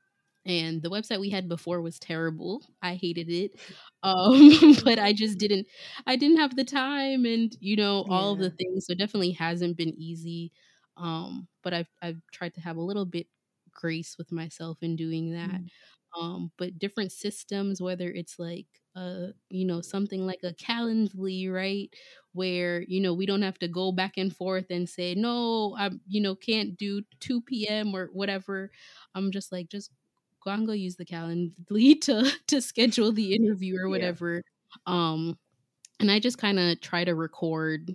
and the website we had before was terrible. I hated it. Um but I just didn't I didn't have the time and you know all of Yeah. the things, so it definitely hasn't been easy. Um but I've I've tried to have a little bit grace with myself in doing that. Mm. Um but different systems, whether it's like uh you know something like a Calendly, right, where you know we don't have to go back and forth and say no, I you know can't do two p.m. or whatever. I'm just like, just go and go use the Calendly to to schedule the interview or Yeah. whatever. Um, and I just kind of try to record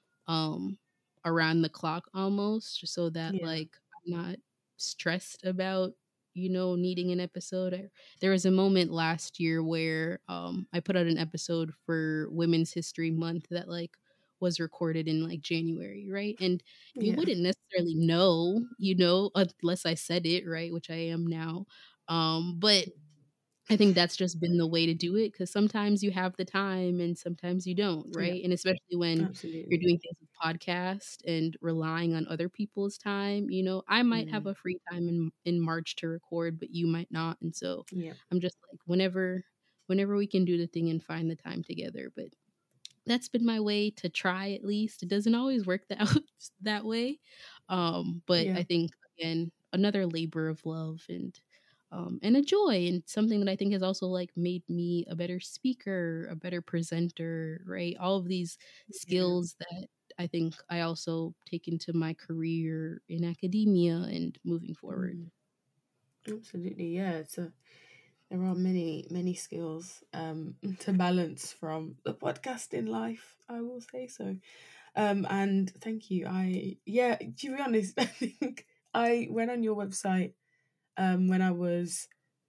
um around the clock almost, so that Yeah. like I'm not stressed about you know needing an episode. I- there was a moment last year where um I put out an episode for Women's History Month that like was recorded in like January, right? And you Yeah. wouldn't necessarily know, you know, unless I said it, right, which I am now. Um but I think that's just been the way to do it, because sometimes you have the time and sometimes you don't, Yeah. right? And especially when you're Absolutely. doing things with podcast and relying on other people's time, you know, I might have Mm. a free time in in March to record, but you might not. And so Yeah. I'm just like, whenever whenever we can do the thing and find the time together. But that's been my way to try, at least. It doesn't always work that that way. Um, but Yeah. I think again, another labor of love and um, and a joy, and something that I think has also like made me a better speaker, a better presenter, right? All of these Yeah. skills that I think I also take into my career in academia and moving forward. Mm. Absolutely. Yeah. It's a there are many many skills um to balance from the podcasting life, I will say so. Um and thank you. I yeah, to be honest, I think I went on your website um when I was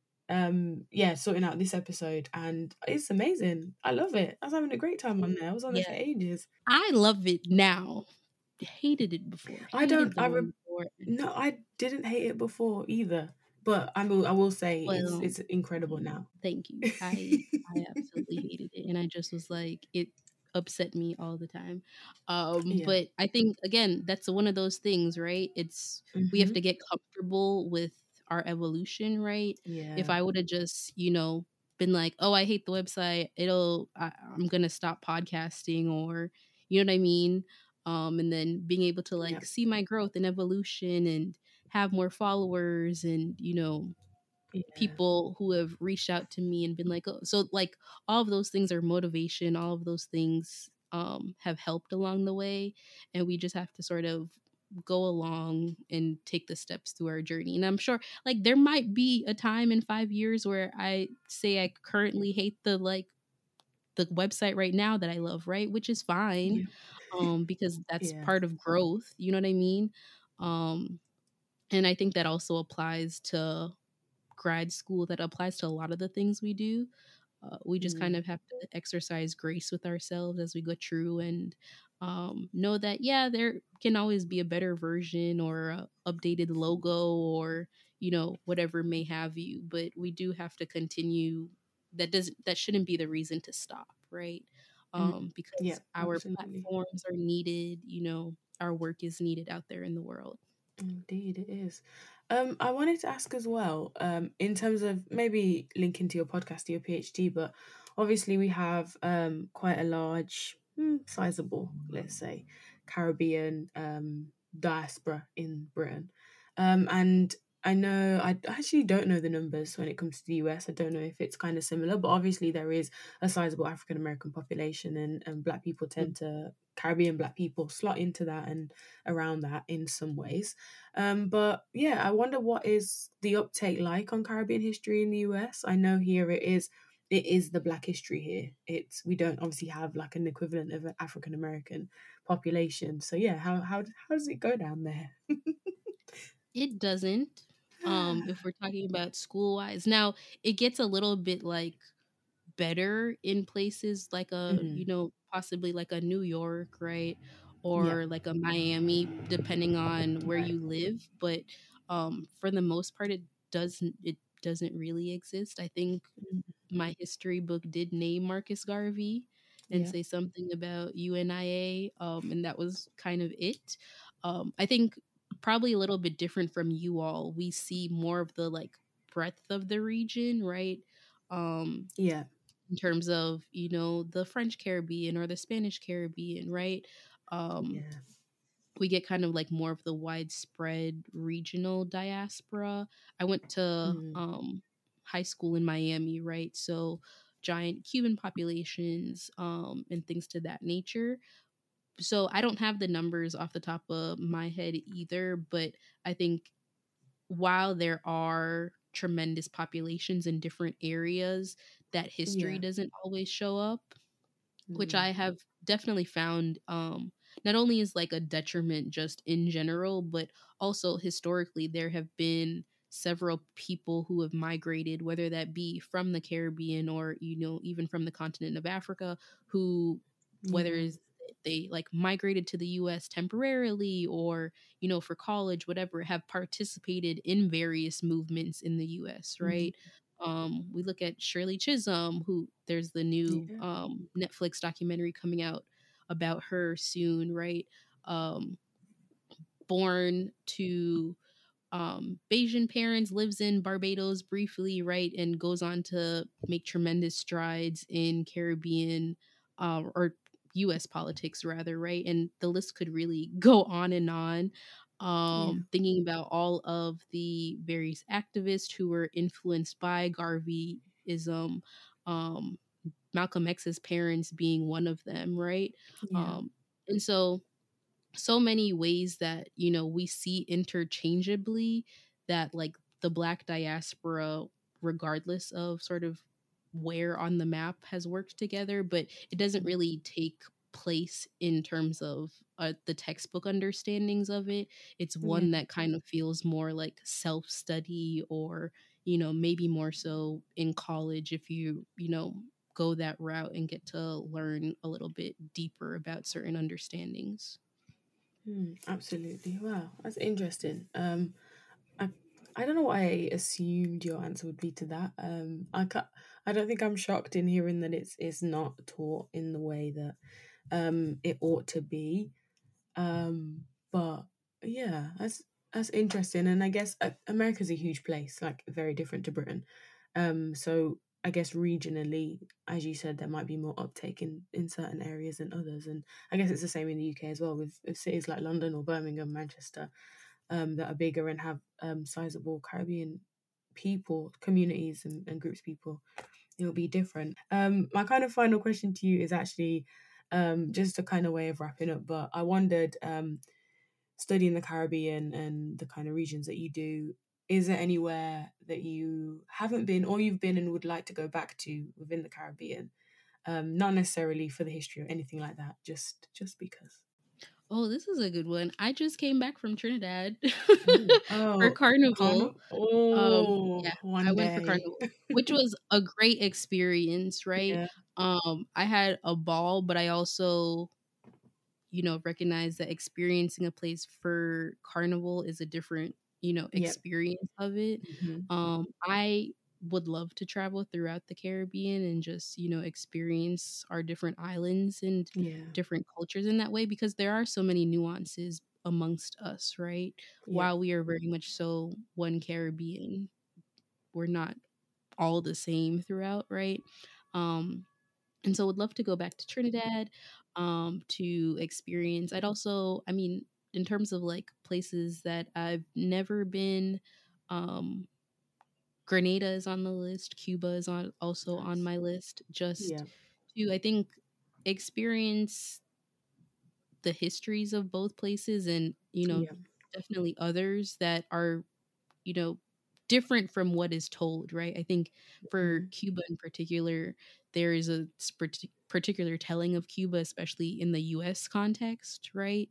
um yeah sorting out this episode, and it's amazing. I love it. I was having a great time on there. I was on there for Yeah, ages. I love it now. Hated it before. I don't Hated the I one re- before. no, I didn't hate it before either, but I will I will say it's Well, it's incredible now. thank you. I I absolutely hated it, and I just was like, it upset me all the time. Um Yeah. but I think again, that's one of those things, right? It's we have Mhm. to get comfortable with our evolution, right? If Yeah. I would have just, you know, been like, "Oh, I hate the website. It'll I, I'm going to stop podcasting," or you know what I mean? Um and then being able to Yeah. like see my growth and evolution and have more followers and, you know, Yeah. people who have reached out to me and been like, oh, so like all of those things are motivation, all of those things um have helped along the way, and we just have to sort of go along and take the steps through our journey. And I'm sure like there might be a time in five years where I say I currently hate the like the website right now that I love, right? Which is fine. Yeah. Um because that's Yeah. part of growth, you know what I mean? um and I think that also applies to grad school, that applies to a lot of the things we do. Uh, we just kind Mm. of have to exercise grace with ourselves as we go through and um, know that, yeah, there can always be a better version or a updated logo or, you know, whatever may have you. But we do have to continue. That doesn't, that shouldn't be the reason to stop, right? Mm. Um, Yeah, because our absolutely. platforms are needed, you know, our work is needed out there in the world. Indeed, it is. Um, I wanted to ask as well, um, in terms of maybe linking to your podcast, to your PhD, but obviously we have um quite a large, mm, sizable, let's say, Caribbean um diaspora in Britain, um, and I know I actually don't know the numbers when it comes to the U S. I don't know if it's kind of similar, but obviously there is a sizable African American population, and, and Black people tend to Caribbean Black people slot into that and around that in some ways. Um, but yeah, I wonder what is the uptake like on Caribbean history in the U S. I know here it is it is the Black history here. It's we don't obviously have like an equivalent of an African American population. So yeah, how how how does it go down there? It doesn't. Um, if we're talking about school wise, now it gets a little bit like better in places like a, you Mm, know, possibly like a New York, right? yeah, Or like a Miami, depending on where right. you live. But um, for the most part, it doesn't. It doesn't really exist. I think Mm, my history book did name Marcus Garvey and yeah, say something about U N I A, um, and that was kind of it. Um, I think probably a little bit different from you all. We see more of the like breadth of the region, right? Um, yeah, in terms of, you know, the French Caribbean or the Spanish Caribbean, right? Um, yeah. we get kind of like more of the widespread regional diaspora. I went to Mm, um, high school in Miami, right? So giant Cuban populations um, and things to that nature. So I don't have the numbers off the top of my head either, but I think while there are tremendous populations in different areas, that history yeah, doesn't always show up, which mm, I have definitely found um not only is like a detriment just in general, but also historically there have been several people who have migrated, whether that be from the Caribbean or, you know, even from the continent of Africa, who whether yeah, is they like migrated to the U S temporarily or, you know, for college, whatever, have participated in various movements in the U S, mm, right? Um, we look at Shirley Chisholm, who there's the new yeah, um, Netflix documentary coming out about her soon, right? Um, born to um, Bayesian parents, lives in Barbados briefly, right, and goes on to make tremendous strides in Caribbean uh, or U S politics, rather, right? And the list could really go on and on. yeah, Um, thinking about all of the various activists who were influenced by Garveyism, um, Malcolm X's parents being one of them, right? yeah, Um, and so so many ways that, you know, we see interchangeably that like the Black diaspora, regardless of sort of where on the map, has worked together, but it doesn't mm, really take place in terms of uh, the textbook understandings of it. It's yeah. one that kind of feels more like self-study, or, you know, maybe more so in college if you, you know, go that route and get to learn a little bit deeper about certain understandings. Mm, absolutely. Wow, that's interesting. Um, I I don't know what I assumed your answer would be to that. Um, I ca I don't think I'm shocked in hearing that it's it's not taught in the way that um it ought to be. Um, but yeah, that's that's interesting, and I guess uh, America's a huge place, like very different to Britain. Um, so I guess regionally, as you said, there might be more uptake in in certain areas than others, and I guess it's the same in the U K as well, with, with cities like London or Birmingham, Manchester, um, that are bigger and have um sizable Caribbean people, communities, and, and groups of people. It'll be different. Um, my kind of final question to you is actually um just a kind of way of wrapping up, but I wondered um studying the Caribbean and the kind of regions that you do, is there anywhere that you haven't been or you've been and would like to go back to within the Caribbean? Um, not necessarily for the history or anything like that, just just because. Oh, this is a good one. I just came back from Trinidad Ooh. for Oh, Carnival. Carnival. Um, Oh, yeah, I one went for day. Carnival, which was a great experience, right? Yeah, Um, I had a ball, but I also, you know, recognize that experiencing a place for Carnival is a different, you know, yep. experience of it. Hmm. Um, I would love to travel throughout the Caribbean and just, you know, experience our different islands and Yeah, different cultures in that way, because there are so many nuances amongst us, right? yeah, While we are very much so one Caribbean, we're not all the same throughout, right? Um, and so would love to go back to Trinidad um to experience. I'd also, I mean, in terms of like places that I've never been, Um, Grenada is on the list. Cuba is on also Nice. on my list. Just Yeah. to, I think, experience the histories of both places, and you know, Yeah. definitely others that are, you know, different from what is told, right? I think for Mm. Cuba in particular, there is a sp- particular telling of Cuba, especially in the U S context, right?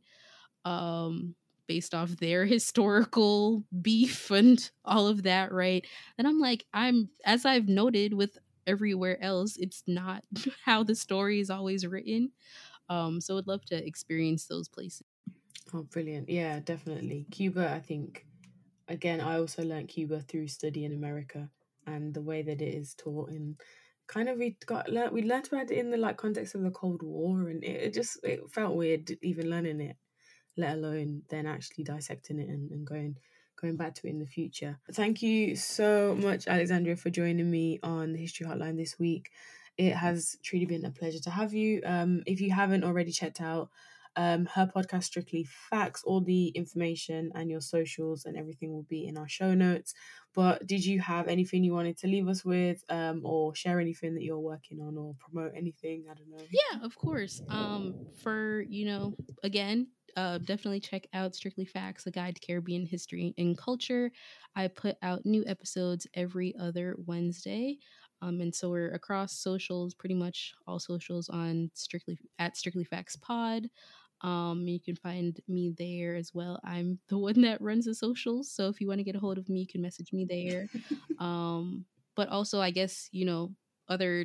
Um, based off their historical beef and all of that, right? And I'm like, I'm, as I've noted with everywhere else, it's not how the story is always written. Um, so I'd love to experience those places. Oh, brilliant. Yeah, definitely. Cuba, I think, again, I also learned Cuba through study in America, and the way that it is taught in kind of we got learned we learned about it in the like context of the Cold War, and it, it just it felt weird even learning it, let alone then actually dissecting it and, and going going back to it in the future. Thank you so much, Alexandria, for joining me on the History Hotline this week. It has truly been a pleasure to have you. Um, if you haven't already checked out um, her podcast, Strictly Facts, all the information and your socials and everything will be in our show notes. But did you have anything you wanted to leave us with, um, or share anything that you're working on, or promote anything? I don't know. Yeah, of course. Um, for, you know, again, uh, definitely check out Strictly Facts, a guide to Caribbean history and culture. I put out new episodes every other Wednesday. Um, and so we're across socials, pretty much all socials on Strictly at Strictly Facts Pod. Um, you can find me there as well. I'm the one that runs the socials, so if you want to get a hold of me, you can message me there. Um, but also, I guess, you know, other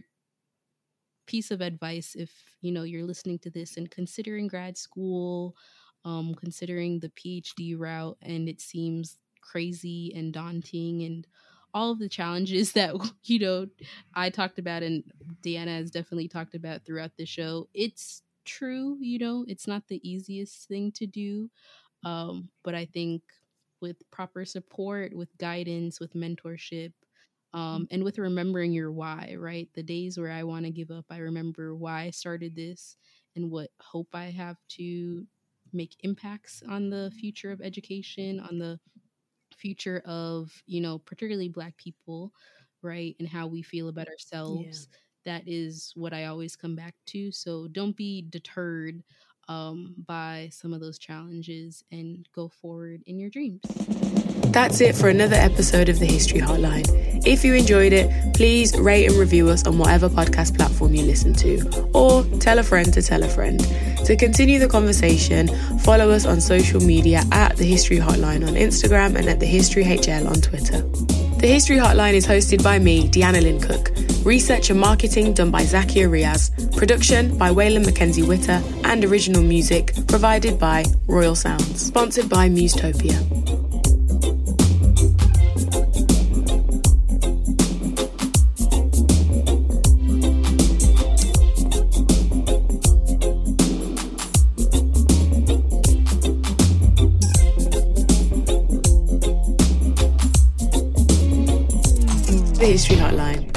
piece of advice, if you know you're listening to this and considering grad school, um considering the PhD route, and it seems crazy and daunting and all of the challenges that you know I talked about and Deanna has definitely talked about throughout the show. It's true, you know, it's not the easiest thing to do, um but I think with proper support, with guidance, with mentorship, um, and with remembering your why, right? The days where I want to give up, I remember why I started this and what hope I have to make impacts on the future of education, on the future of, you know, particularly Black people, right? And how we feel about Yeah. ourselves. That is what I always come back to. So don't be deterred um, by some of those challenges and go forward in your dreams. That's it for another episode of the History Hotline. If you enjoyed it, please rate and review us on whatever podcast platform you listen to, or tell a friend to tell a friend. To continue the conversation, follow us on social media at The History Hotline on Instagram and at The History H L on Twitter. The History Hotline is hosted by me, Deanna Lynn Cook. Research and marketing done by Zakia Riaz. Production by Waylon Mackenzie Witter. And original music provided by Royal Sounds. Sponsored by Musetopia. The History Hotline.